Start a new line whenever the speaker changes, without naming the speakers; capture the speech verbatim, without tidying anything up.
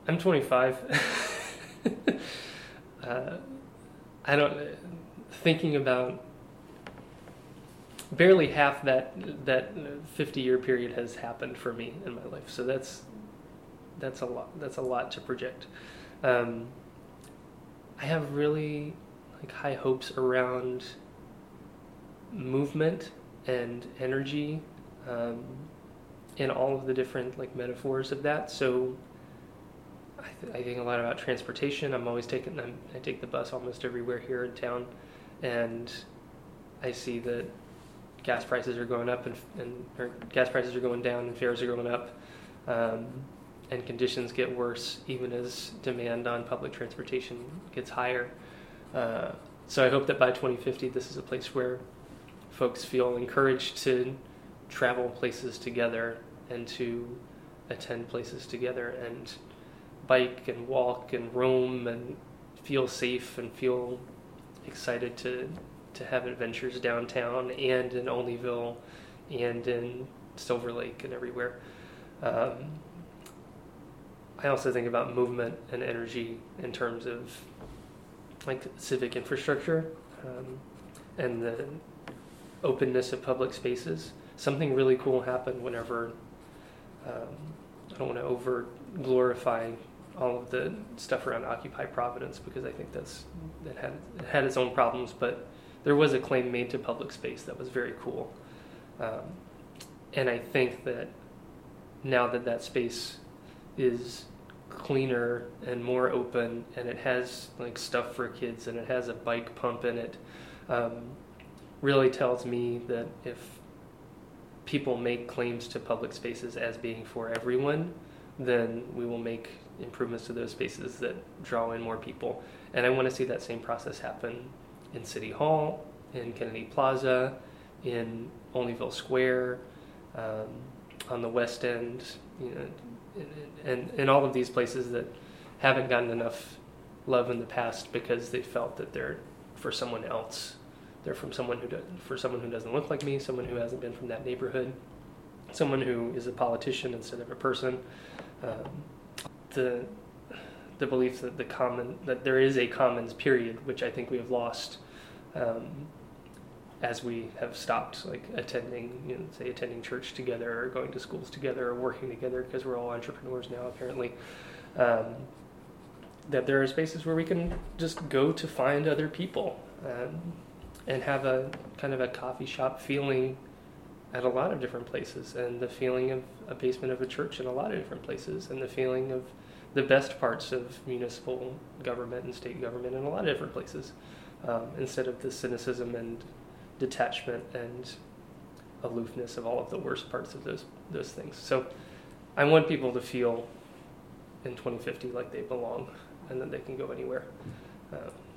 I'm twenty-five. uh, I don't thinking about barely half that that fifty year period has happened for me in my life. So that's that's a lot. That's a lot to project. Um, I have really like high hopes around movement and energy, um, in all of the different like metaphors of that. So I, th- I think a lot about transportation. I'm always taking I'm, I take the bus almost everywhere here in town, and I see that gas prices are going up and, and or gas prices are going down and fares are going up, um, and conditions get worse even as demand on public transportation gets higher. Uh, so I hope that by twenty fifty, this is a place where folks feel encouraged to travel places together and to attend places together and bike and walk and roam and feel safe and feel excited to to have adventures downtown and in Olneyville and in Silver Lake and everywhere. Um, I also think about movement and energy in terms of like civic infrastructure, um, and the openness of public spaces. Something really cool happened whenever, um, I don't want to over glorify all of the stuff around Occupy Providence, because I think that's it had it had its own problems, but there was a claim made to public space that was very cool. Um, and I think that now that that space is cleaner and more open, and it has like stuff for kids, and it has a bike pump in it, um, really tells me that if people make claims to public spaces as being for everyone, then we will make improvements to those spaces that draw in more people. And I want to see that same process happen in City Hall, in Kennedy Plaza, in Olneyville Square, um, on the West End, you know, and, and all of these places that haven't gotten enough love in the past because they felt that they're for someone else. They're from someone who do, for someone who doesn't look like me, someone who hasn't been from that neighborhood, someone who is a politician instead of a person. Um, the the belief that the common that there is a commons period, which I think we have lost, um, as we have stopped like attending, you know, say attending church together or going to schools together or working together, because we're all entrepreneurs now apparently. Um, that there are spaces where we can just go to find other people, um, and have a kind of a coffee shop feeling at a lot of different places, and the feeling of a basement of a church in a lot of different places, and the feeling of the best parts of municipal government and state government in a lot of different places, um, instead of the cynicism and detachment and aloofness of all of the worst parts of those those things. So I want people to feel in twenty fifty like they belong and that they can go anywhere. Um,